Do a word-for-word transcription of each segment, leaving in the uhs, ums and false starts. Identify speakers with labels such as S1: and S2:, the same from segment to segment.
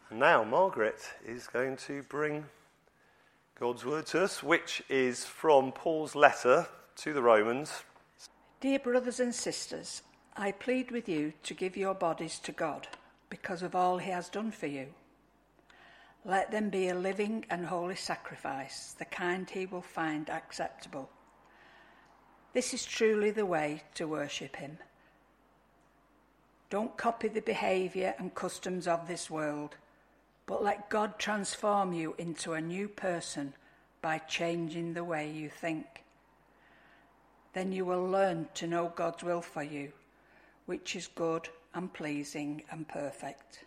S1: And now Margaret is going to bring God's word to us, which is from Paul's letter to the Romans.
S2: Dear brothers and sisters, I plead with you to give your bodies to God because of all he has done for you. Let them be a living and holy sacrifice, the kind he will find acceptable. This is truly the way to worship him. Don't copy the behaviour and customs of this world, but let God transform you into a new person by changing the way you think. Then you will learn to know God's will for you, which is good and pleasing and perfect.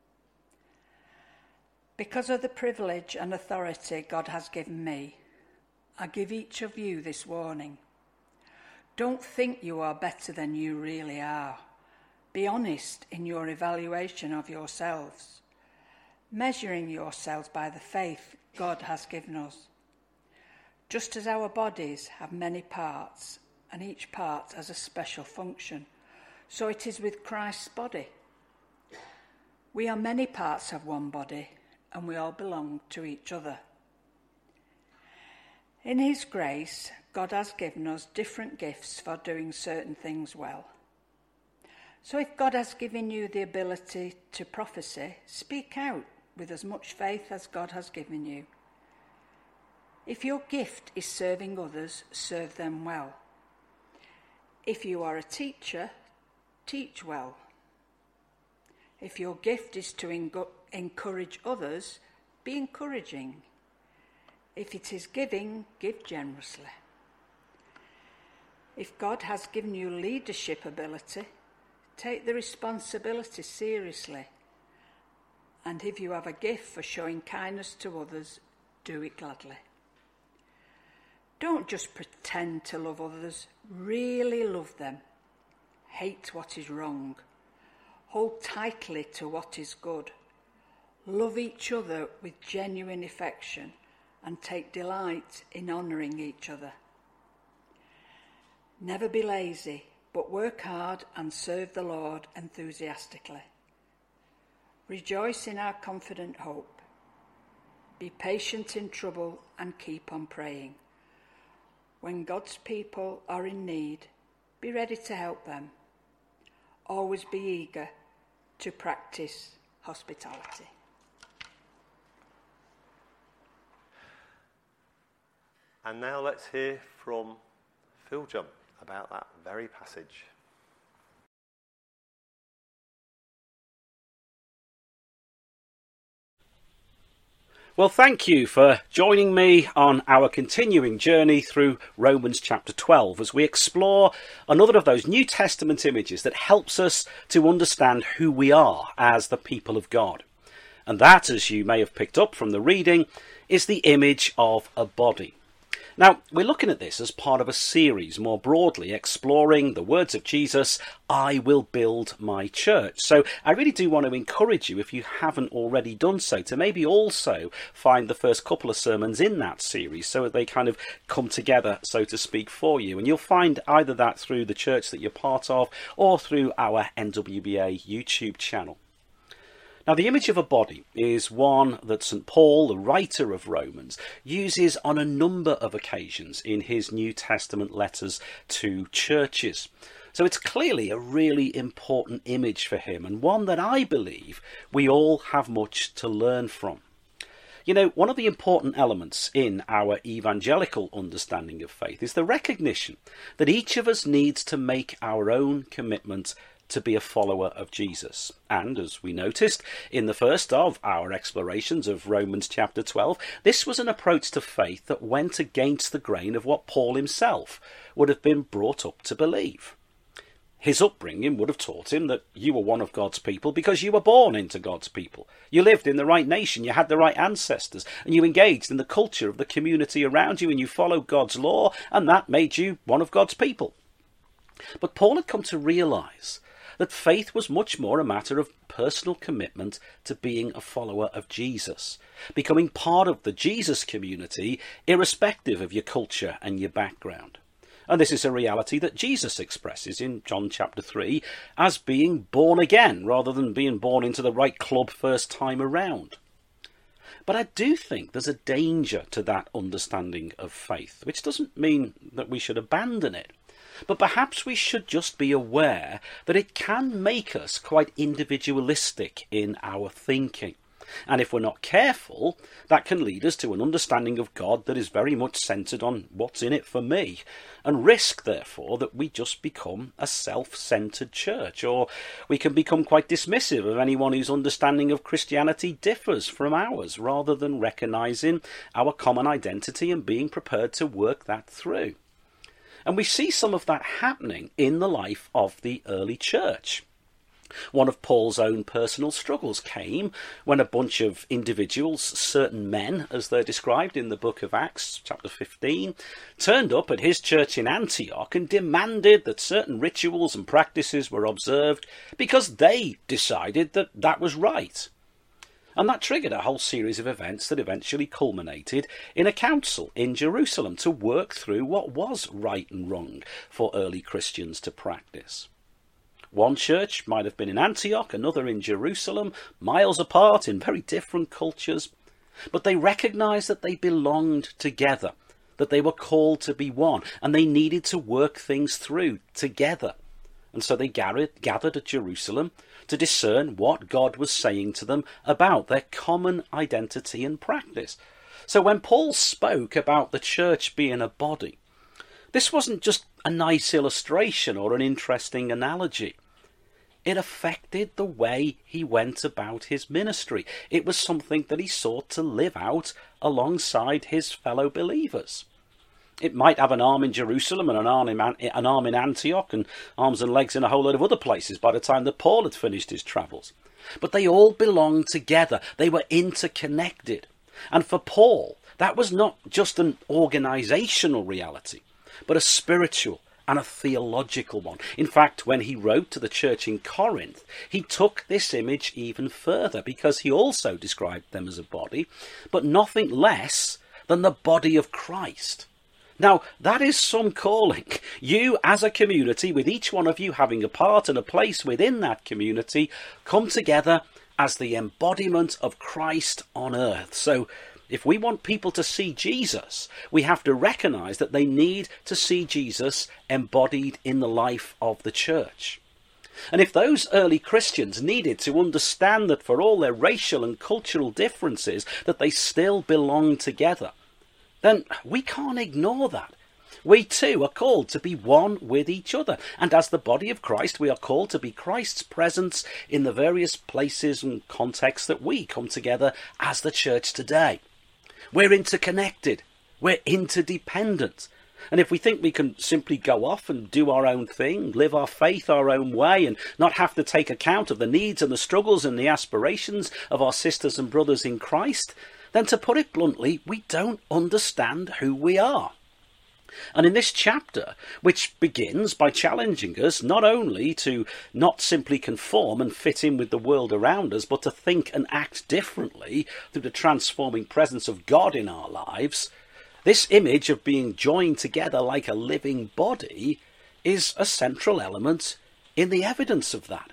S2: Because of the privilege and authority God has given me, I give each of you this warning. Don't think you are better than you really are. Be honest in your evaluation of yourselves, measuring yourselves by the faith God has given us. Just as our bodies have many parts, and each part has a special function, so it is with Christ's body. We are many parts of one body, and we all belong to each other. In his grace, God has given us different gifts for doing certain things well. So if God has given you the ability to prophesy, speak out with as much faith as God has given you. If your gift is serving others, serve them well. If you are a teacher, teach well. If your gift is to engu- encourage others, be encouraging. If it is giving, give generously. If God has given you leadership ability, take the responsibility seriously. And if you have a gift for showing kindness to others, do it gladly. Don't just pretend to love others, really love them. Hate what is wrong. Hold tightly to what is good. Love each other with genuine affection and take delight in honouring each other. Never be lazy, but work hard and serve the Lord enthusiastically. Rejoice in our confident hope. Be patient in trouble and keep on praying. When God's people are in need, be ready to help them. Always be eager to practice hospitality.
S1: And now let's hear from Phil Jump about that very passage.
S3: Well, thank you for joining me on our continuing journey through Romans chapter twelve as we explore another of those New Testament images that helps us to understand who we are as the people of God. And that, as you may have picked up from the reading, is the image of a body. Now, we're looking at this as part of a series more broadly exploring the words of Jesus, I will build my church. So I really do want to encourage you, if you haven't already done so, to maybe also find the first couple of sermons in that series so that they kind of come together, so to speak, for you. And you'll find either that through the church that you're part of or through our N W B A YouTube channel. Now, the image of a body is one that Saint Paul, the writer of Romans, uses on a number of occasions in his New Testament letters to churches. So it's clearly a really important image for him, and one that I believe we all have much to learn from. You know, one of the important elements in our evangelical understanding of faith is the recognition that each of us needs to make our own commitment to be a follower of Jesus. And as we noticed in the first of our explorations of Romans chapter twelve, this was an approach to faith that went against the grain of what Paul himself would have been brought up to believe. His upbringing would have taught him that you were one of God's people because you were born into God's people. You lived in the right nation, you had the right ancestors, and you engaged in the culture of the community around you, and you followed God's law, and that made you one of God's people. But Paul had come to realise that faith was much more a matter of personal commitment to being a follower of Jesus, becoming part of the Jesus community, irrespective of your culture and your background. And this is a reality that Jesus expresses in John chapter three as being born again, rather than being born into the right club first time around. But I do think there's a danger to that understanding of faith, which doesn't mean that we should abandon it. But perhaps we should just be aware that it can make us quite individualistic in our thinking. And if we're not careful, that can lead us to an understanding of God that is very much centred on what's in it for me, and risk, therefore, that we just become a self-centred church, or we can become quite dismissive of anyone whose understanding of Christianity differs from ours, rather than recognising our common identity and being prepared to work that through. And we see some of that happening in the life of the early church. One of Paul's own personal struggles came when a bunch of individuals, certain men, as they're described in the book of Acts, chapter fifteen, turned up at his church in Antioch and demanded that certain rituals and practices were observed because they decided that that was right. And that triggered a whole series of events that eventually culminated in a council in Jerusalem to work through what was right and wrong for early Christians to practice. One church might have been in Antioch, another in Jerusalem, miles apart in very different cultures, but they recognised that they belonged together, that they were called to be one, and they needed to work things through together. And so they gathered, gathered at Jerusalem to discern what God was saying to them about their common identity and practice. So when Paul spoke about the church being a body, this wasn't just a nice illustration or an interesting analogy. It affected the way he went about his ministry. It was something that he sought to live out alongside his fellow believers. It might have an arm in Jerusalem and an arm in, an arm in Antioch and arms and legs in a whole lot of other places by the time that Paul had finished his travels. But they all belonged together. They were interconnected. And for Paul, that was not just an organisational reality, but a spiritual and a theological one. In fact, when he wrote to the church in Corinth, he took this image even further, because he also described them as a body, but nothing less than the body of Christ. Now, that is some calling. You, as a community, with each one of you having a part and a place within that community, come together as the embodiment of Christ on earth. So, if we want people to see Jesus, we have to recognise that they need to see Jesus embodied in the life of the church. And if those early Christians needed to understand that for all their racial and cultural differences, that they still belong together, then we can't ignore that. We too are called to be one with each other. And as the body of Christ, we are called to be Christ's presence in the various places and contexts that we come together as the church today. We're interconnected. We're interdependent. And if we think we can simply go off and do our own thing, live our faith our own way, and not have to take account of the needs and the struggles and the aspirations of our sisters and brothers in Christ, then to put it bluntly, we don't understand who we are. And in this chapter, which begins by challenging us not only to not simply conform and fit in with the world around us, but to think and act differently through the transforming presence of God in our lives, this image of being joined together like a living body is a central element in the evidence of that.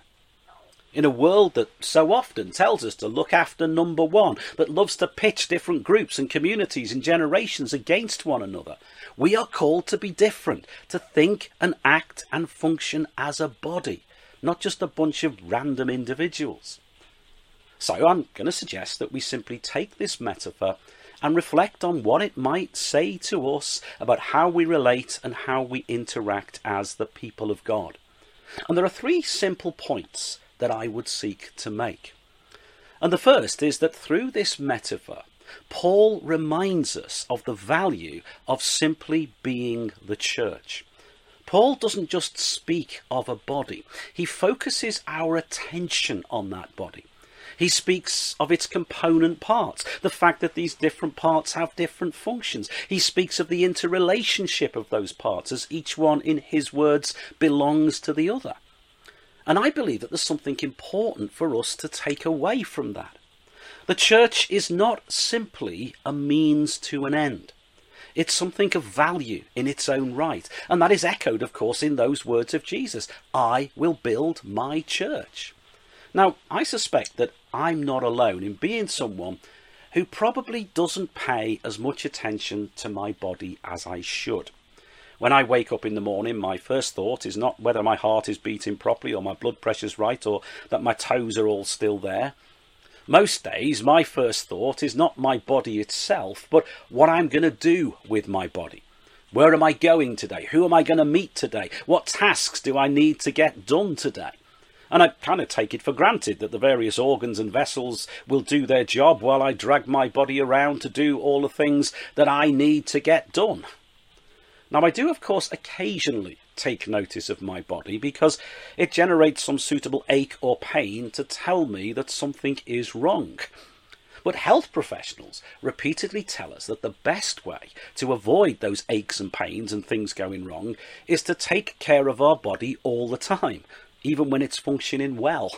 S3: In a world that so often tells us to look after number one, that loves to pitch different groups and communities and generations against one another, we are called to be different, to think and act and function as a body, not just a bunch of random individuals. So I'm going to suggest that we simply take this metaphor and reflect on what it might say to us about how we relate and how we interact as the people of God. And there are three simple points that I would seek to make. And the first is that through this metaphor, Paul reminds us of the value of simply being the church. Paul doesn't just speak of a body, he focuses our attention on that body. He speaks of its component parts, the fact that these different parts have different functions. He speaks of the interrelationship of those parts as each one, in his words, belongs to the other. And I believe that there's something important for us to take away from that. The church is not simply a means to an end. It's something of value in its own right. And that is echoed, of course, in those words of Jesus. I will build my church. Now, I suspect that I'm not alone in being someone who probably doesn't pay as much attention to my body as I should. When I wake up in the morning, my first thought is not whether my heart is beating properly or my blood pressure's right or that my toes are all still there. Most days, my first thought is not my body itself, but what I'm going to do with my body. Where am I going today? Who am I going to meet today? What tasks do I need to get done today? And I kind of take it for granted that the various organs and vessels will do their job while I drag my body around to do all the things that I need to get done. Now, I do, of course, occasionally take notice of my body because it generates some suitable ache or pain to tell me that something is wrong. But health professionals repeatedly tell us that the best way to avoid those aches and pains and things going wrong is to take care of our body all the time, even when it's functioning well.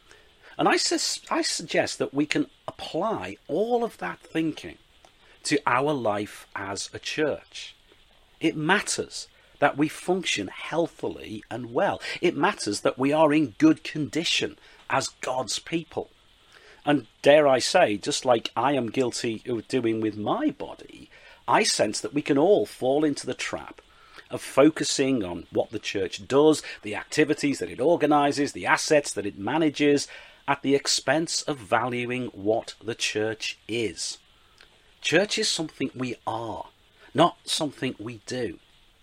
S3: And I, sus- I suggest that we can apply all of that thinking to our life as a church. It matters that we function healthily and well. It matters that we are in good condition as God's people. And dare I say, just like I am guilty of doing with my body, I sense that we can all fall into the trap of focusing on what the church does, the activities that it organises, the assets that it manages, at the expense of valuing what the church is. Church is something we are, not something we do.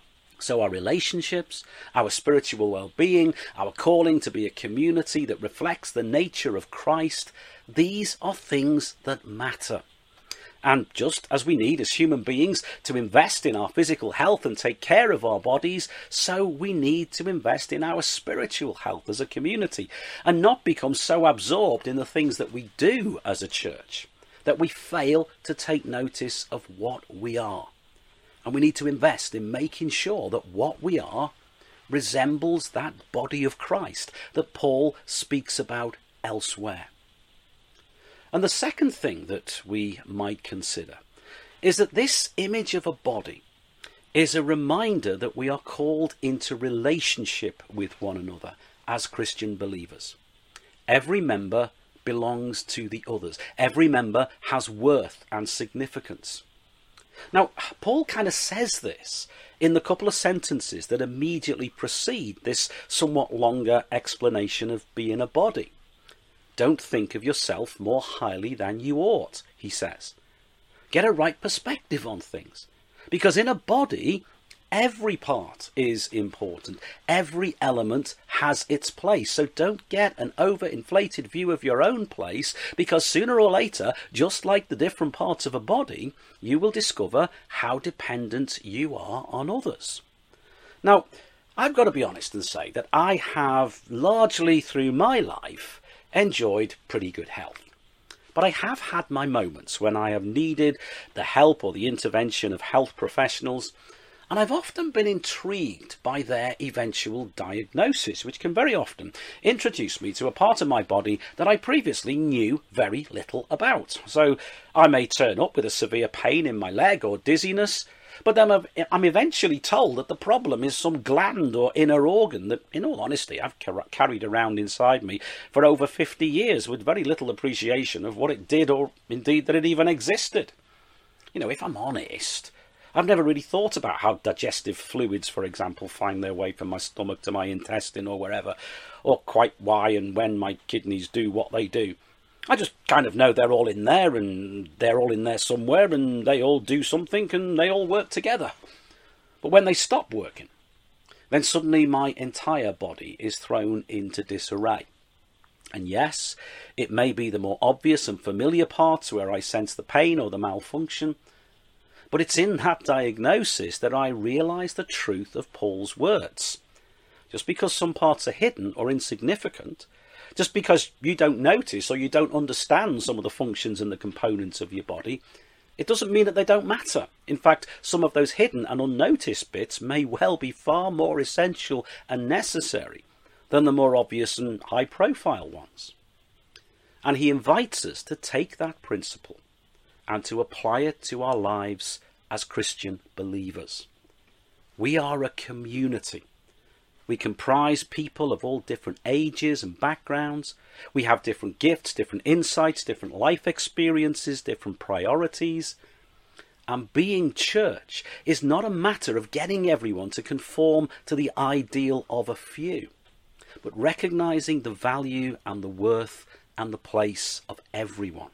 S3: So our relationships, our spiritual well-being, our calling to be a community that reflects the nature of Christ, these are things that matter. And just as we need as human beings to invest in our physical health and take care of our bodies, so we need to invest in our spiritual health as a community and not become so absorbed in the things that we do as a church that we fail to take notice of what we are. And we need to invest in making sure that what we are resembles that body of Christ that Paul speaks about elsewhere. And the second thing that we might consider is that this image of a body is a reminder that we are called into relationship with one another as Christian believers. Every member belongs to the others. Every member has worth and significance. Now, Paul kind of says this in the couple of sentences that immediately precede this somewhat longer explanation of being a body. Don't think of yourself more highly than you ought, he says. Get a right perspective on things. Because in a body, every part is important. Every element has its place. So don't get an overinflated view of your own place, because sooner or later, just like the different parts of a body, you will discover how dependent you are on others. Now, I've got to be honest and say that I have largely through my life enjoyed pretty good health. But I have had my moments when I have needed the help or the intervention of health professionals, and I've often been intrigued by their eventual diagnosis, which can very often introduce me to a part of my body that I previously knew very little about. So I may turn up with a severe pain in my leg or dizziness, but then I'm eventually told that the problem is some gland or inner organ that, in all honesty, I've carried around inside me for over fifty years with very little appreciation of what it did or indeed that it even existed. You know, if I'm honest, I've never really thought about how digestive fluids, for example, find their way from my stomach to my intestine or wherever, or quite why and when my kidneys do what they do. I just kind of know they're all in there, and they're all in there somewhere, and they all do something, and they all work together. But when they stop working, then suddenly my entire body is thrown into disarray. And yes, it may be the more obvious and familiar parts where I sense the pain or the malfunction, but it's in that diagnosis that I realise the truth of Paul's words. Just because some parts are hidden or insignificant, just because you don't notice or you don't understand some of the functions and the components of your body, it doesn't mean that they don't matter. In fact, some of those hidden and unnoticed bits may well be far more essential and necessary than the more obvious and high-profile ones. And he invites us to take that principle and to apply it to our lives as Christian believers. We are a community. We comprise people of all different ages and backgrounds. We have different gifts, different insights, different life experiences, different priorities. And being church is not a matter of getting everyone to conform to the ideal of a few, but recognizing the value and the worth and the place of everyone.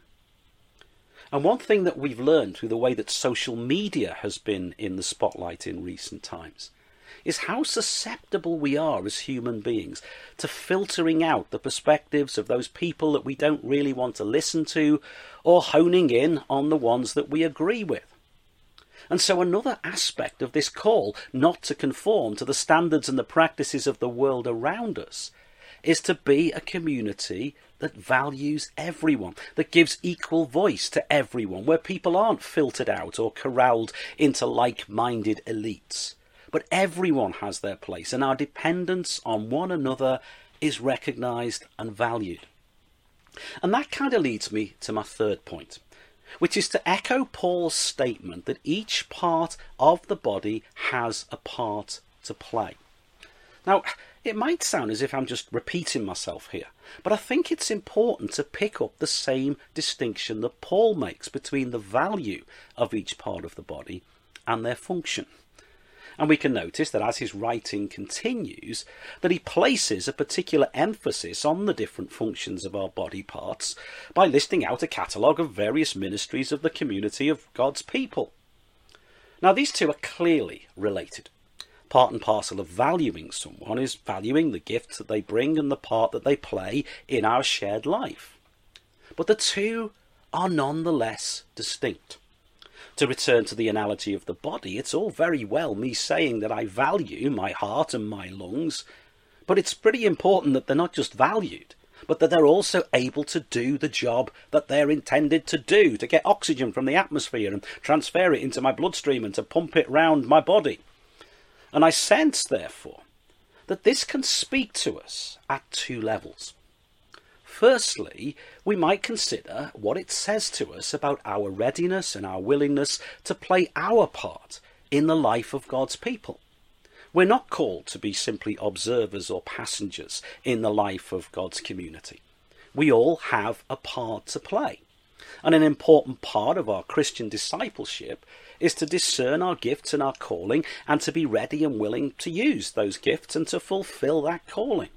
S3: And one thing that we've learned through the way that social media has been in the spotlight in recent times is how susceptible we are as human beings to filtering out the perspectives of those people that we don't really want to listen to, or honing in on the ones that we agree with. And so another aspect of this call not to conform to the standards and the practices of the world around us is to be a community that values everyone, that gives equal voice to everyone, where people aren't filtered out or corralled into like-minded elites. But everyone has their place, and our dependence on one another is recognised and valued. And that kind of leads me to my third point, which is to echo Paul's statement that each part of the body has a part to play. Now, it might sound as if I'm just repeating myself here, but I think it's important to pick up the same distinction that Paul makes between the value of each part of the body and their function. And we can notice that as his writing continues, that he places a particular emphasis on the different functions of our body parts by listing out a catalogue of various ministries of the community of God's people. Now, these two are clearly related. Part and parcel of valuing someone is valuing the gifts that they bring and the part that they play in our shared life. But the two are nonetheless distinct. To return to the analogy of the body, it's all very well me saying that I value my heart and my lungs, but it's pretty important that they're not just valued, but that they're also able to do the job that they're intended to do, to get oxygen from the atmosphere and transfer it into my bloodstream and to pump it round my body. And I sense, therefore, that this can speak to us at two levels. Firstly, we might consider what it says to us about our readiness and our willingness to play our part in the life of God's people. We're not called to be simply observers or passengers in the life of God's community. We all have a part to play. And an important part of our Christian discipleship is to discern our gifts and our calling and to be ready and willing to use those gifts and to fulfill that calling.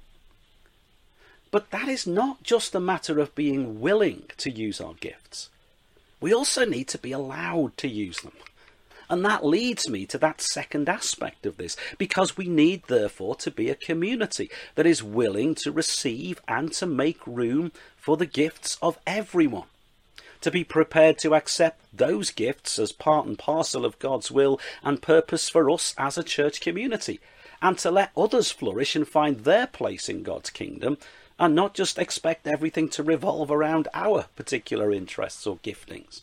S3: But that is not just a matter of being willing to use our gifts. We also need to be allowed to use them. And that leads me to that second aspect of this, because we need, therefore, to be a community that is willing to receive and to make room for the gifts of everyone. To be prepared to accept those gifts as part and parcel of God's will and purpose for us as a church community, and to let others flourish and find their place in God's kingdom, and not just expect everything to revolve around our particular interests or giftings.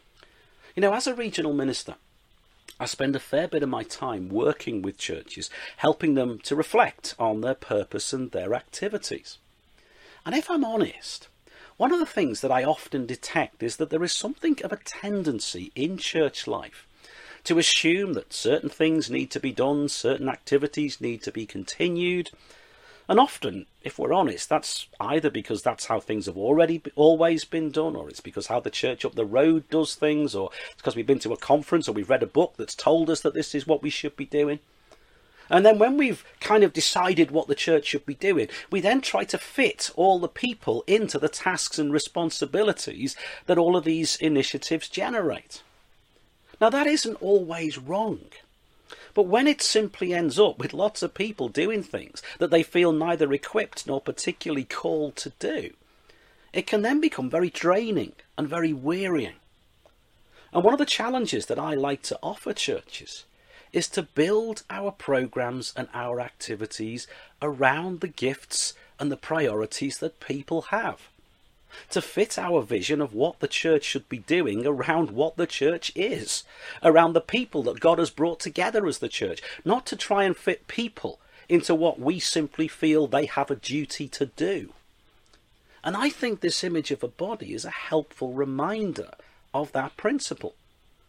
S3: You know, as a regional minister, I spend a fair bit of my time working with churches, helping them to reflect on their purpose and their activities. And if I'm honest, one of the things that I often detect is that there is something of a tendency in church life to assume that certain things need to be done, certain activities need to be continued. And often, if we're honest, that's either because that's how things have already always been done, or it's because how the church up the road does things, or it's because we've been to a conference or we've read a book that's told us that this is what we should be doing. And then when we've kind of decided what the church should be doing, we then try to fit all the people into the tasks and responsibilities that all of these initiatives generate. Now, that isn't always wrong. But when it simply ends up with lots of people doing things that they feel neither equipped nor particularly called to do, it can then become very draining and very wearying. And one of the challenges that I like to offer churches is to build our programs and our activities around the gifts and the priorities that people have. To fit our vision of what the church should be doing around what the church is, around the people that God has brought together as the church, not to try and fit people into what we simply feel they have a duty to do. And I think this image of a body is a helpful reminder of that principle.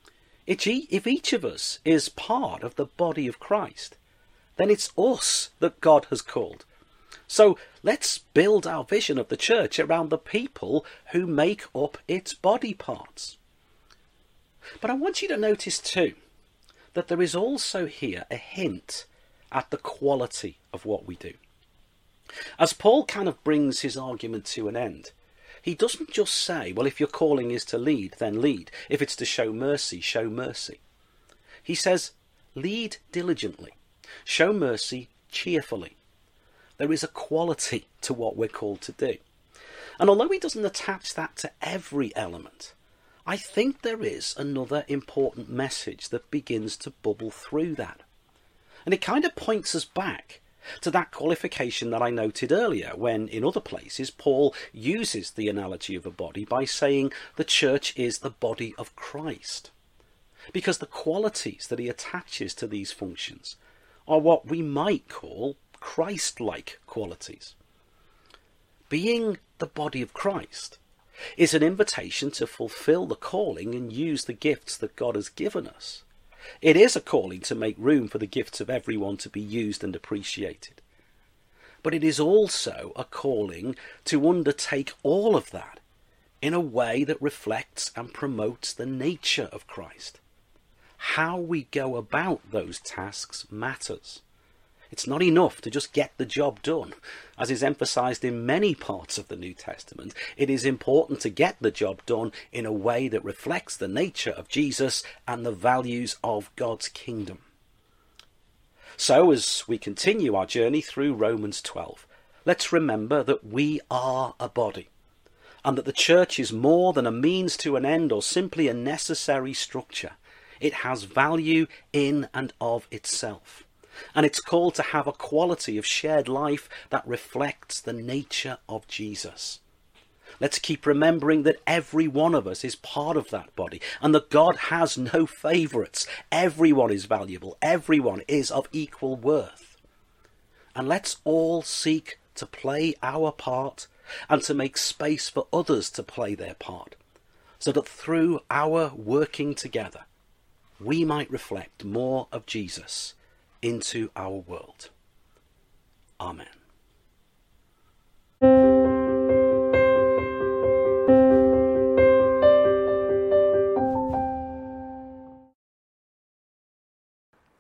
S3: If each of us is part of the body of Christ, then it's us that God has called. So let's build our vision of the church around the people who make up its body parts. But I want you to notice too that there is also here a hint at the quality of what we do. As Paul kind of brings his argument to an end, he doesn't just say, well, if your calling is to lead, then lead. If it's to show mercy, show mercy. He says, lead diligently, show mercy cheerfully. There is a quality to what we're called to do. And although he doesn't attach that to every element, I think there is another important message that begins to bubble through that. And it kind of points us back to that qualification that I noted earlier, when in other places Paul uses the analogy of a body by saying the church is the body of Christ. Because the qualities that he attaches to these functions are what we might call Christ-like qualities. Being the body of Christ is an invitation to fulfill the calling and use the gifts that God has given us. It is a calling to make room for the gifts of everyone to be used and appreciated. But it is also a calling to undertake all of that in a way that reflects and promotes the nature of Christ. How we go about those tasks matters. It's not enough to just get the job done. As is emphasized in many parts of the New Testament, it is important to get the job done in a way that reflects the nature of Jesus and the values of God's kingdom. So as we continue our journey through Romans twelve, let's remember that we are a body, and that the church is more than a means to an end or simply a necessary structure. It has value in and of itself. And it's called to have a quality of shared life that reflects the nature of Jesus. Let's keep remembering that every one of us is part of that body, and that God has no favourites. Everyone is valuable. Everyone is of equal worth. And let's all seek to play our part and to make space for others to play their part, so that through our working together, we might reflect more of Jesus into our world. Amen.